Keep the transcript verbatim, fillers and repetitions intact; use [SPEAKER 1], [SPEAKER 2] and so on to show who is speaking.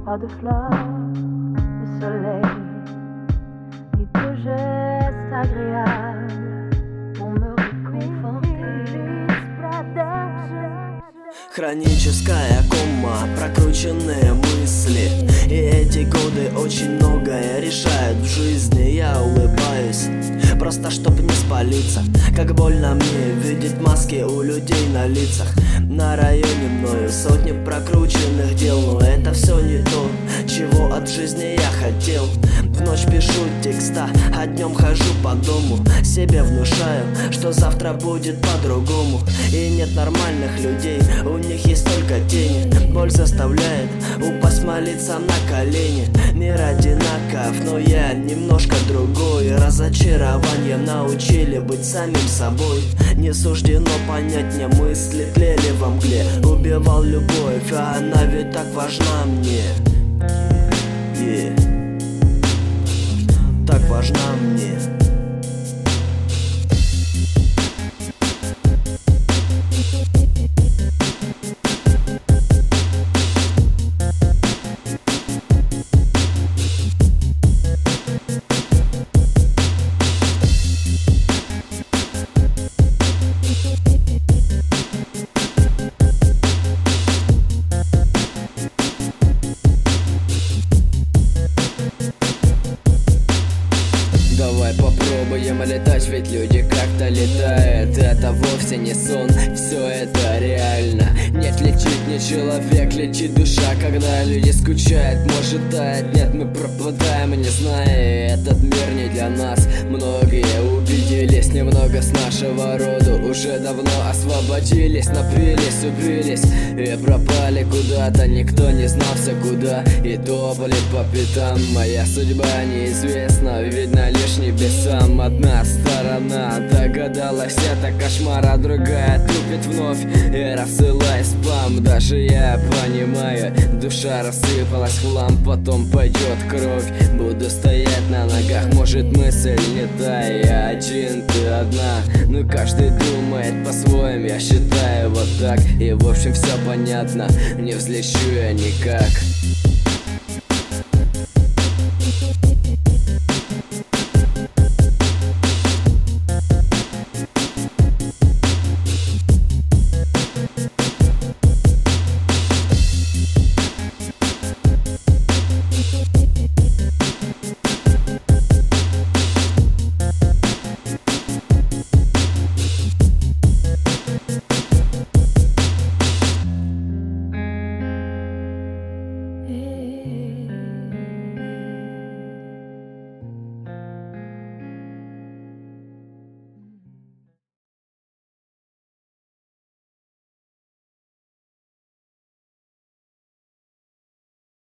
[SPEAKER 1] pas de fleurs, de soleil, ni de gestes agréables pour me réconforter.
[SPEAKER 2] Хроническая кома, прокрученные мысли. И эти годы очень многое решают в жизни. Я улыбаюсь, просто чтоб не спалиться. Как больно мне видеть маски у людей на лицах. На районе мною сотни прокрученных дел. Но это все не то, чего от жизни я хотел. В ночь пишу текста, а днем хожу по дому. Себе внушаю, что завтра будет по-другому. И нет нормальных людей, у них есть только тени. Боль заставляет упасть, молиться на колени. Мир одинаков, но я немножко другой. Разочарование научили быть самим собой. Не суждено понять мне мысли, тлели во мгле. Убивал любовь, а она ведь так важна мне. Yeah. Так важна мне.
[SPEAKER 3] Давай попробуем летать, ведь люди как-то летают. Это вовсе не сон, все это реально. Нет, летит не человек, летит душа. Когда люди скучают, может тает. Нет, мы пропадаем, не зная, этот мир не для нас. Многие убедились, немного с нашего рода уже давно освободились, напились, убились и пропали куда-то. Никто не знался куда и топали по пятам. Моя судьба неизвестна, видно лишь небесам. Одна сторона догадалась, это кошмар, а другая тупит вновь и рассылает спам. Даже я понимаю, душа рассыпалась в хлам, потом пойдет кровь. Буду стоять на ногах, может мысль не та, я один, ты одна. Ну каждый думает по-своему, я считаю вот так. И в общем все понятно, не взлечу я никак.